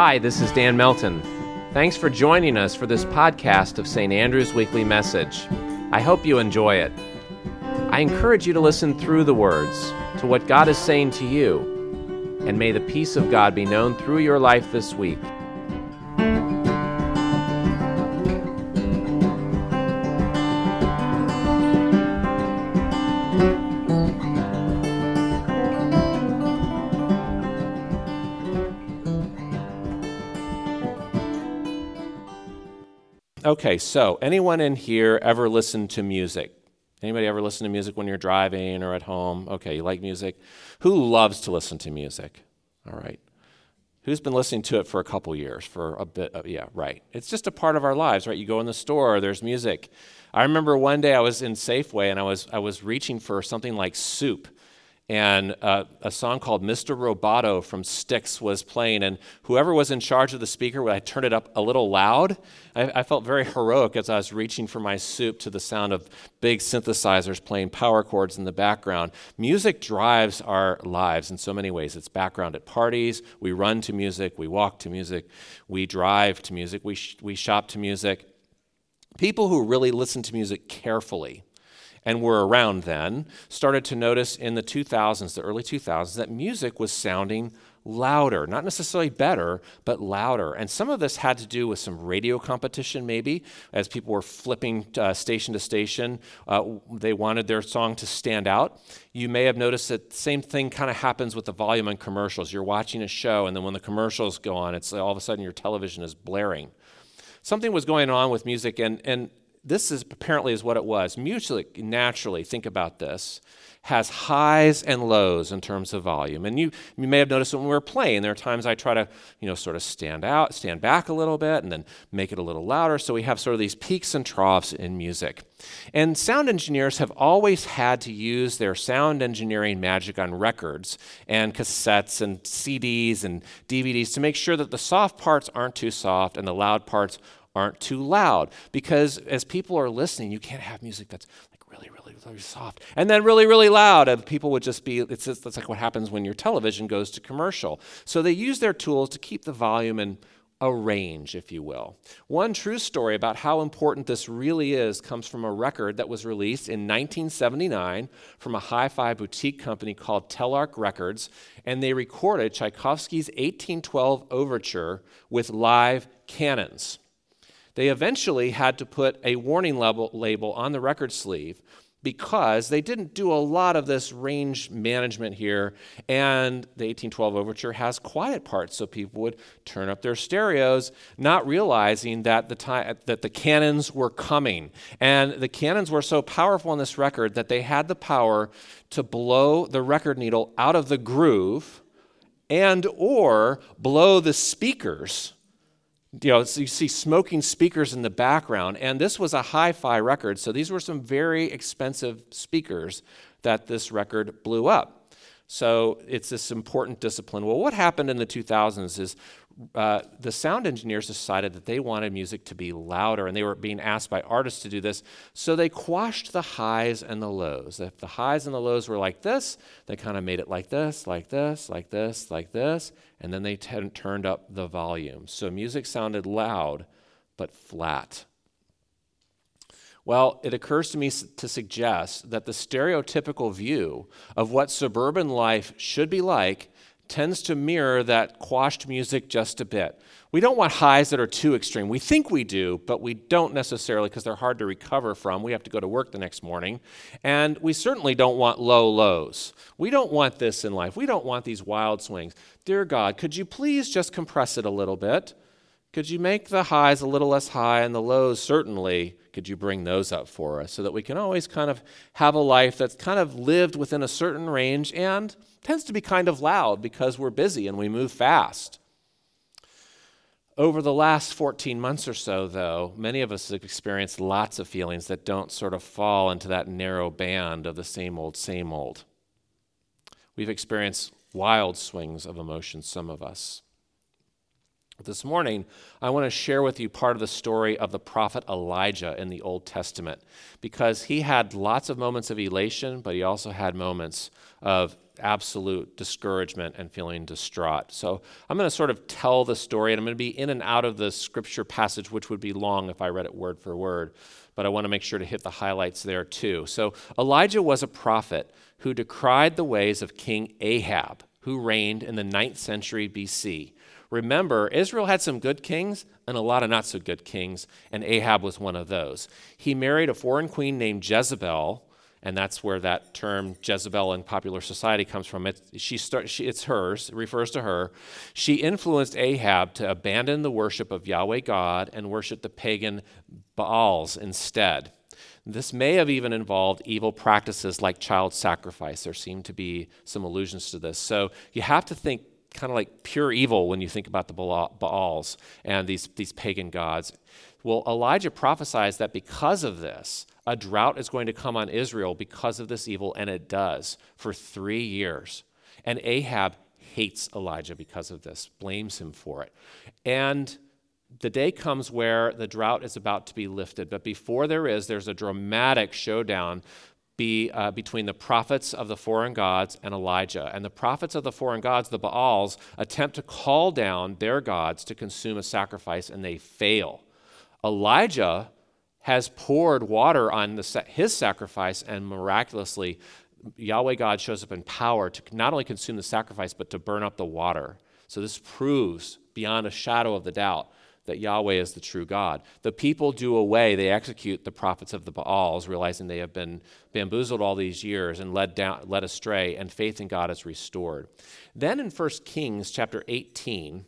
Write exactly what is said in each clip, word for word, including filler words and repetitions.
Hi, this is Dan Melton. Thanks for joining us for this podcast of Saint Andrew's Weekly Message. I hope you enjoy it. I encourage you to listen through the words to what God is saying to you, and may the peace of God be known through your life this week. Okay, so anyone in here ever listen to music? Anybody ever listen to music when you're driving or at home? Okay, you like music? Who loves to listen to music? All right. Who's been listening to it for a couple years, for a bit? Of, yeah, right. It's just a part of our lives, right? You go in the store, there's music. I remember one day I was in Safeway and I was I was reaching for something like soup. And uh, a song called Mister Roboto from Styx was playing, and whoever was in charge of the speaker, I turned it up a little loud. I, I felt very heroic as I was reaching for my soup to the sound of big synthesizers playing power chords in the background. Music drives our lives in so many ways. It's background at parties. We run to music. We walk to music. We drive to music. We sh- we shop to music. People who really listen to music carefully and were around then, started to notice in the two thousands, the early two thousands, that music was sounding louder, not necessarily better, but louder. And some of this had to do with some radio competition maybe, as people were flipping uh, station to station. Uh, they wanted their song to stand out. You may have noticed that the same thing kind of happens with the volume on commercials. You're watching a show, and then when the commercials go on, it's like all of a sudden your television is blaring. Something was going on with music, and and this is apparently is what it was. Music, naturally, think about this, has highs and lows in terms of volume. And you, you may have noticed when we were playing, there are times I try to, you know, sort of stand out, stand back a little bit, and then make it a little louder. So we have sort of these peaks and troughs in music. And sound engineers have always had to use their sound engineering magic on records and cassettes and C Ds and D V Ds to make sure that the soft parts aren't too soft and the loud parts aren't too loud, because as people are listening, you can't have music that's like really, really, really soft and then really, really loud, and people would just be, it's just, it's like what happens when your television goes to commercial. So they use their tools to keep the volume in a range, if you will. One true story about how important this really is comes from a record that was released in nineteen seventy-nine from a hi-fi boutique company called Telarc Records, and they recorded Tchaikovsky's eighteen twelve Overture with live cannons. They eventually had to put a warning label, label on the record sleeve because they didn't do a lot of this range management here, and the eighteen twelve Overture has quiet parts, so people would turn up their stereos, not realizing that the time that the cannons were coming. And the cannons were so powerful on this record that they had the power to blow the record needle out of the groove and or blow the speakers. You know, so you see smoking speakers in the background, and this was a hi-fi record, so these were some very expensive speakers that this record blew up. So it's this important discipline. Well, what happened in the two thousands is uh, the sound engineers decided that they wanted music to be louder, and they were being asked by artists to do this, so they quashed the highs and the lows. If the highs and the lows were like this, they kind of made it like this, like this, like this, like this, and then they t- turned up the volume. So music sounded loud, but flat. Well, it occurs to me to suggest that the stereotypical view of what suburban life should be like tends to mirror that quashed music just a bit. We don't want highs that are too extreme. We think we do, but we don't necessarily, because they're hard to recover from. We have to go to work the next morning. And we certainly don't want low lows. We don't want this in life. We don't want these wild swings. Dear God, could you please just compress it a little bit? Could you make the highs a little less high, and the lows, certainly, could you bring those up for us so that we can always kind of have a life that's kind of lived within a certain range and tends to be kind of loud because we're busy and we move fast. Over the last fourteen months or so, though, many of us have experienced lots of feelings that don't sort of fall into that narrow band of the same old, same old. We've experienced wild swings of emotions, some of us. This morning, I want to share with you part of the story of the prophet Elijah in the Old Testament, because he had lots of moments of elation, but he also had moments of absolute discouragement and feeling distraught. So I'm going to sort of tell the story, and I'm going to be in and out of the scripture passage, which would be long if I read it word for word, but I want to make sure to hit the highlights there too. So Elijah was a prophet who decried the ways of King Ahab, who reigned in the ninth century B C. Remember, Israel had some good kings and a lot of not so good kings, and Ahab was one of those. He married a foreign queen named Jezebel, and that's where that term Jezebel in popular society comes from. It, she start, she, it's hers, it refers to her. She influenced Ahab to abandon the worship of Yahweh God and worship the pagan Baals instead. This may have even involved evil practices like child sacrifice. There seem to be some allusions to this. So you have to think kind of like pure evil when you think about the Baals and these, these pagan gods. Well, Elijah prophesies that because of this, a drought is going to come on Israel because of this evil, and it does, for three years. And Ahab hates Elijah because of this, blames him for it. And the day comes where the drought is about to be lifted, but before there is, there's a dramatic showdown Be, uh, between the prophets of the foreign gods and Elijah. And the prophets of the foreign gods, the Baals, attempt to call down their gods to consume a sacrifice, and they fail. Elijah has poured water on the, his sacrifice, and miraculously, Yahweh God shows up in power to not only consume the sacrifice, but to burn up the water. So this proves beyond a shadow of the doubt that Yahweh is the true God. The people do away, they execute the prophets of the Baals, realizing they have been bamboozled all these years and led down, led astray, and faith in God is restored. Then in First Kings chapter eighteen,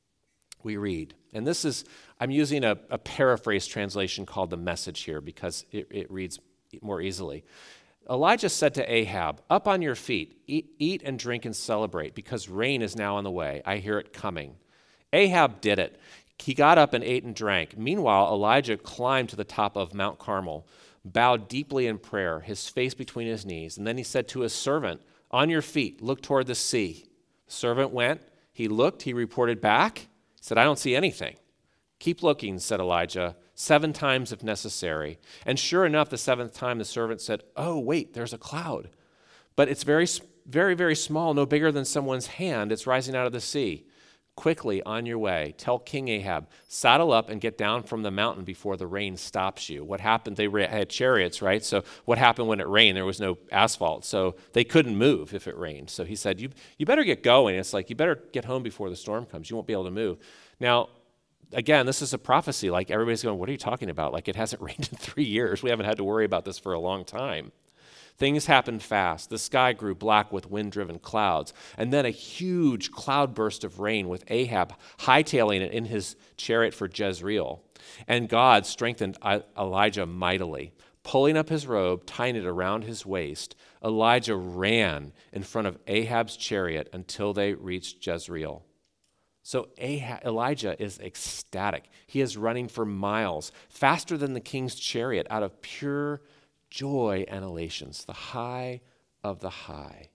we read, and this is, I'm using a, a paraphrase translation called the Message here because it, it reads more easily. Elijah said to Ahab, "Up on your feet, eat, eat and drink and celebrate, because rain is now on the way. I hear it coming." Ahab did it. He got up and ate and drank. Meanwhile, Elijah climbed to the top of Mount Carmel, bowed deeply in prayer, his face between his knees. And then he said to his servant, "On your feet, look toward the sea." The servant went. He looked. He reported back. He said, "I don't see anything." "Keep looking," said Elijah, "seven times if necessary." And sure enough, the seventh time, the servant said, "Oh, wait, there's a cloud. But it's very, very, very small, no bigger than someone's hand. It's rising out of the sea. Quickly, on your way, tell King Ahab, saddle up and get down from the mountain before the rain stops you." What happened? They had chariots, right? So what happened when it rained? There was no asphalt, so they couldn't move if it rained. So he said, you, you better get going. It's like, you better get home before the storm comes. You won't be able to move. Now, again, this is a prophecy. Like, everybody's going, what are you talking about? Like, it hasn't rained in three years. We haven't had to worry about this for a long time. Things happened fast. The sky grew black with wind-driven clouds, and then a huge cloudburst of rain with Ahab hightailing it in his chariot for Jezreel. And God strengthened Elijah mightily. Pulling up his robe, tying it around his waist, Elijah ran in front of Ahab's chariot until they reached Jezreel. So Ahab, Elijah is ecstatic. He is running for miles, faster than the king's chariot, out of pure joy and elations, the high of the high.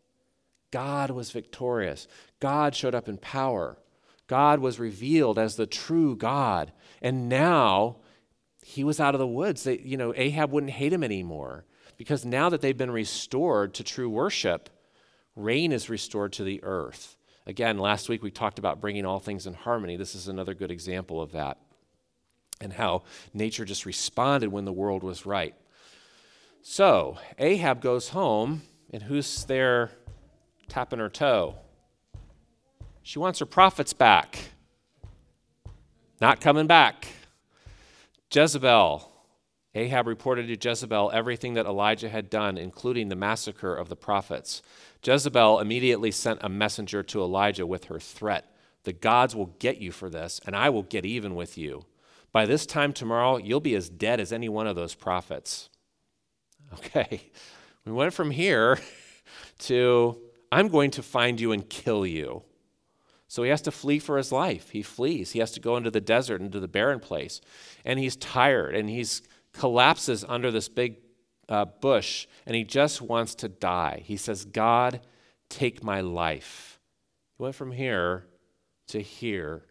God was victorious. God showed up in power. God was revealed as the true God. And now he was out of the woods. They, you know, Ahab wouldn't hate him anymore, because now that they've been restored to true worship, rain is restored to the earth. Again, last week we talked about bringing all things in harmony. This is another good example of that, and how nature just responded when the world was right. So Ahab goes home, and who's there tapping her toe? She wants her prophets back. Not coming back. Jezebel. Ahab reported to Jezebel everything that Elijah had done, including the massacre of the prophets. Jezebel immediately sent a messenger to Elijah with her threat: "The gods will get you for this, and I will get even with you. By this time tomorrow, you'll be as dead as any one of those prophets." Okay, we went from here to, "I'm going to find you and kill you." So he has to flee for his life. He flees. He has to go into the desert, into the barren place. And he's tired, and he's collapses under this big uh, bush, and he just wants to die. He says, "God, take my life." He went from here to here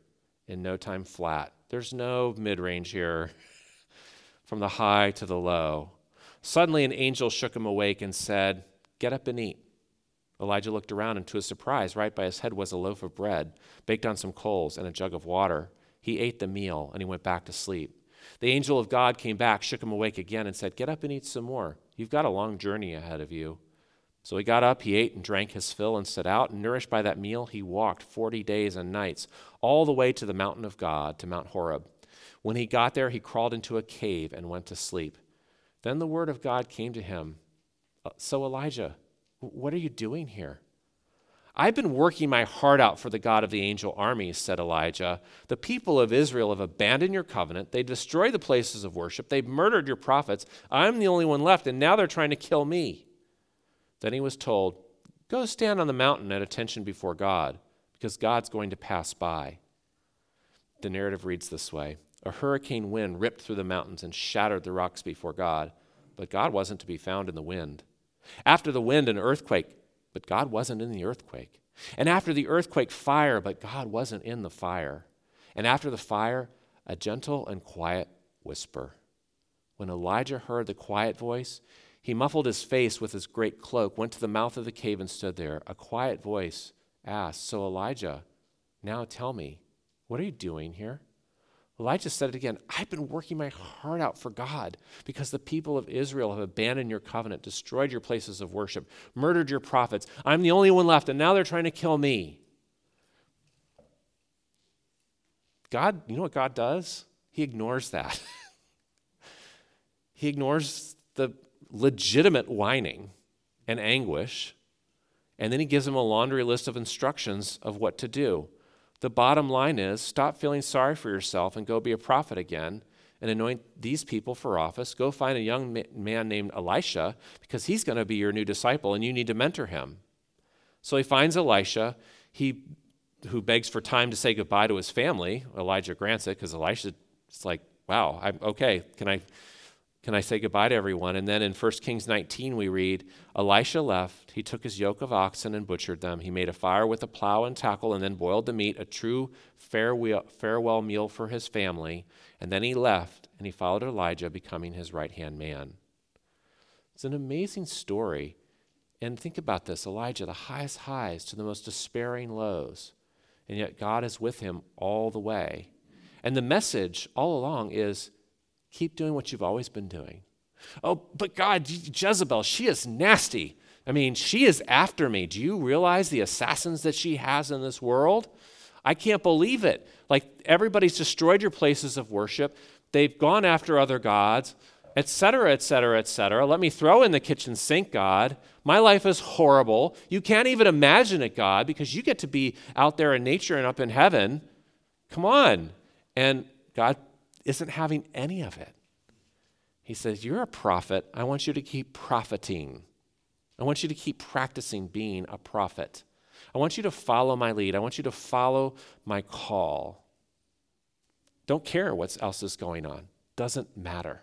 in no time flat. There's no mid-range here, from the high to the low. Suddenly an angel shook him awake and said, "Get up and eat." Elijah looked around, and to his surprise, right by his head was a loaf of bread, baked on some coals, and a jug of water. He ate the meal, and he went back to sleep. The angel of God came back, shook him awake again, and said, "Get up and eat some more. You've got a long journey ahead of you." So he got up, he ate and drank his fill, and set out. And nourished by that meal, he walked forty days and nights, all the way to the mountain of God, to Mount Horeb. When he got there, he crawled into a cave and went to sleep. Then the word of God came to him. "So Elijah, what are you doing here?" "I've been working my heart out for the God of the angel armies," said Elijah. "The people of Israel have abandoned your covenant. They destroyed the places of worship. They've murdered your prophets. I'm the only one left, and now they're trying to kill me." Then he was told, "Go stand on the mountain at attention before God, because God's going to pass by." The narrative reads this way. A hurricane wind ripped through the mountains and shattered the rocks before God, but God wasn't to be found in the wind. After the wind, an earthquake, but God wasn't in the earthquake. And after the earthquake, fire, but God wasn't in the fire. And after the fire, a gentle and quiet whisper. When Elijah heard the quiet voice, he muffled his face with his great cloak, went to the mouth of the cave and stood there. A quiet voice asked, "So Elijah, now tell me, what are you doing here?" Elijah said it again, "I've been working my heart out for God because the people of Israel have abandoned your covenant, destroyed your places of worship, murdered your prophets. I'm the only one left, and now they're trying to kill me." God, you know what God does? He ignores that. He ignores the legitimate whining and anguish, and then he gives him a laundry list of instructions of what to do. The bottom line is, stop feeling sorry for yourself and go be a prophet again and anoint these people for office. Go find a young man named Elisha because he's going to be your new disciple and you need to mentor him. So he finds Elisha, he who begs for time to say goodbye to his family. Elijah grants it because Elisha's like, wow, I'm okay. Can I Can I say goodbye to everyone? And then in First Kings nineteen, we read, Elisha left. He took his yoke of oxen and butchered them. He made a fire with a plow and tackle and then boiled the meat, a true farewell meal for his family. And then he left and he followed Elijah, becoming his right-hand man. It's an amazing story. And think about this, Elijah, the highest highs to the most despairing lows. And yet God is with him all the way. And the message all along is, keep doing what you've always been doing. Oh, but God, Jezebel, she is nasty. I mean, she is after me. Do you realize the assassins that she has in this world? I can't believe it. Like, everybody's destroyed your places of worship. They've gone after other gods, et cetera, et cetera, et cetera. Let me throw in the kitchen sink, God. My life is horrible. You can't even imagine it, God, because you get to be out there in nature and up in heaven. Come on. And God isn't having any of it. He says, you're a prophet. I want you to keep profiting. I want you to keep practicing being a prophet. I want you to follow my lead. I want you to follow my call. Don't care what else is going on. Doesn't matter.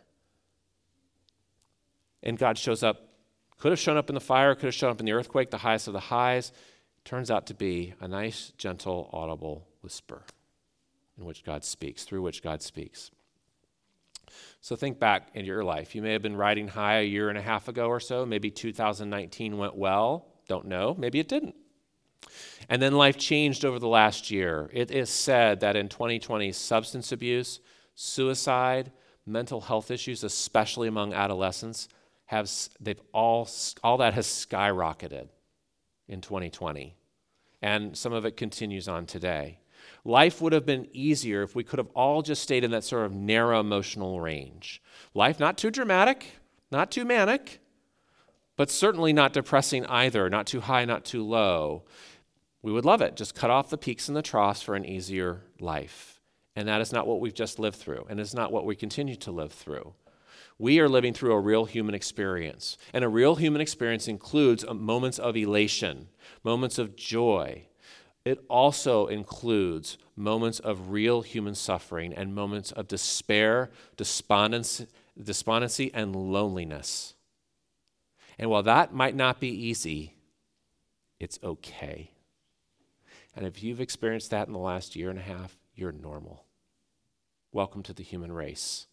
And God shows up, could have shown up in the fire, could have shown up in the earthquake, the highest of the highs. Turns out to be a nice, gentle, audible whisper in which God speaks, through which God speaks. So think back in your life. You may have been riding high a year and a half ago or so. Maybe two thousand nineteen went well. Don't know. Maybe it didn't. And then life changed over the last year. It is said that in twenty twenty, substance abuse, suicide, mental health issues, especially among adolescents, have they've all all that has skyrocketed in twenty twenty. And some of it continues on today. Life would have been easier if we could have all just stayed in that sort of narrow emotional range. Life not too dramatic, not too manic, but certainly not depressing either, not too high, not too low. We would love it. Just cut off the peaks and the troughs for an easier life. And that is not what we've just lived through, and it's not what we continue to live through. We are living through a real human experience, and a real human experience includes moments of elation, moments of joy. It also includes moments of real human suffering and moments of despair, despondency, despondency, and loneliness. And while that might not be easy, it's okay. And if you've experienced that in the last year and a half, you're normal. Welcome to the human race.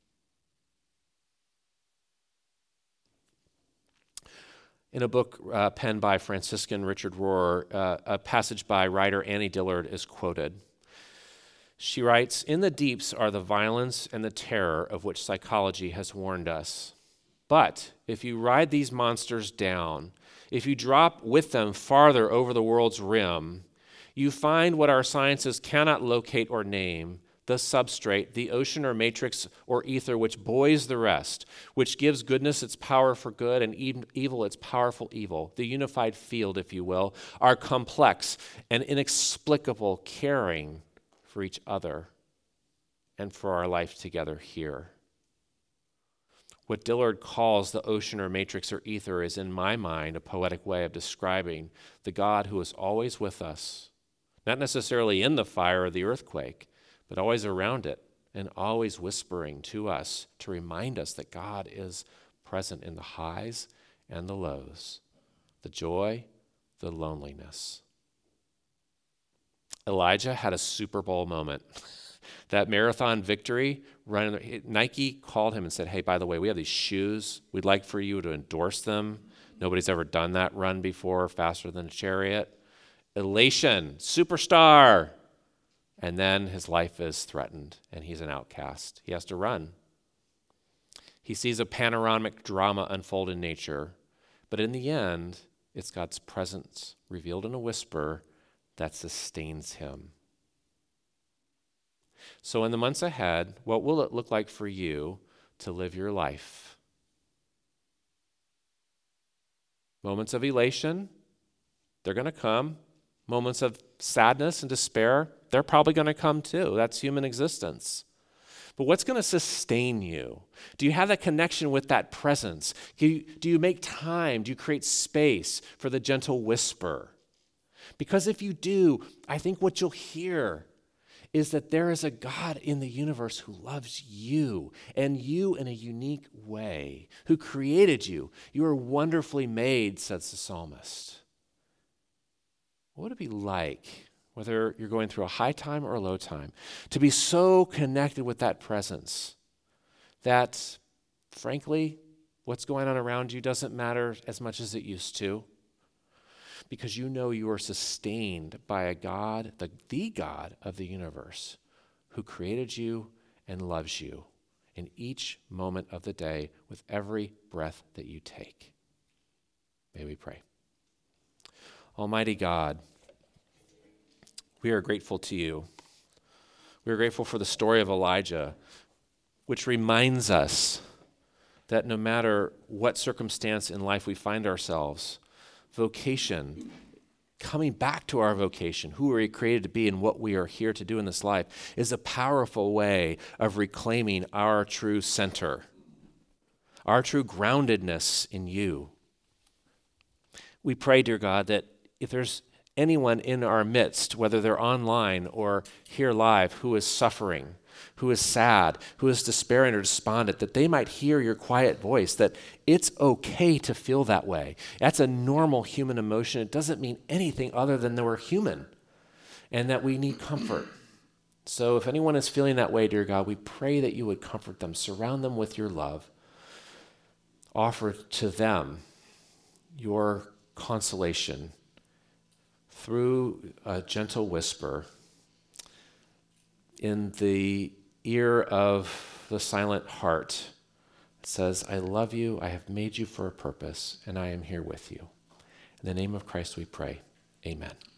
In a book uh, penned by Franciscan Richard Rohr, uh, a passage by writer Annie Dillard is quoted. She writes, "In the deeps are the violence and the terror of which psychology has warned us. But if you ride these monsters down, if you drop with them farther over the world's rim, you find what our sciences cannot locate or name, the substrate, the ocean or matrix or ether which buoys the rest, which gives goodness its power for good and evil its powerful evil, the unified field, if you will, our complex and inexplicable caring for each other and for our life together here." What Dillard calls the ocean or matrix or ether is, in my mind, a poetic way of describing the God who is always with us, not necessarily in the fire or the earthquake, but always around it and always whispering to us to remind us that God is present in the highs and the lows, the joy, the loneliness. Elijah had a Super Bowl moment. That marathon victory, run, Nike called him and said, "Hey, by the way, we have these shoes. We'd like for you to endorse them. Nobody's ever done that run before, faster than a chariot." Elation, superstar. And then his life is threatened, and he's an outcast. He has to run. He sees a panoramic drama unfold in nature, but in the end, it's God's presence revealed in a whisper that sustains him. So in the months ahead, what will it look like for you to live your life? Moments of elation, they're going to come. Moments of sadness and despair, they're probably going to come too. That's human existence. But what's going to sustain you? Do you have that connection with that presence? Do you, do you make time? Do you create space for the gentle whisper? Because if you do, I think what you'll hear is that there is a God in the universe who loves you, and you in a unique way, who created you. You are wonderfully made, says the psalmist. What would it be like, whether you're going through a high time or a low time, to be so connected with that presence that, frankly, what's going on around you doesn't matter as much as it used to, because you know you are sustained by a God, the, the God of the universe, who created you and loves you in each moment of the day with every breath that you take. May we pray. Almighty God, we are grateful to you. We are grateful for the story of Elijah, which reminds us that no matter what circumstance in life we find ourselves, vocation, coming back to our vocation, who we are created to be and what we are here to do in this life, is a powerful way of reclaiming our true center, our true groundedness in you. We pray, dear God, that if there's anyone in our midst, whether they're online or here live, who is suffering, who is sad, who is despairing or despondent, that they might hear your quiet voice, that it's okay to feel that way. That's a normal human emotion. It doesn't mean anything other than that we're human and that we need comfort. So if anyone is feeling that way, dear God, we pray that you would comfort them, surround them with your love, offer to them your consolation through a gentle whisper in the ear of the silent heart. It says, "I love you, I have made you for a purpose, and I am here with you." In the name of Christ we pray. Amen.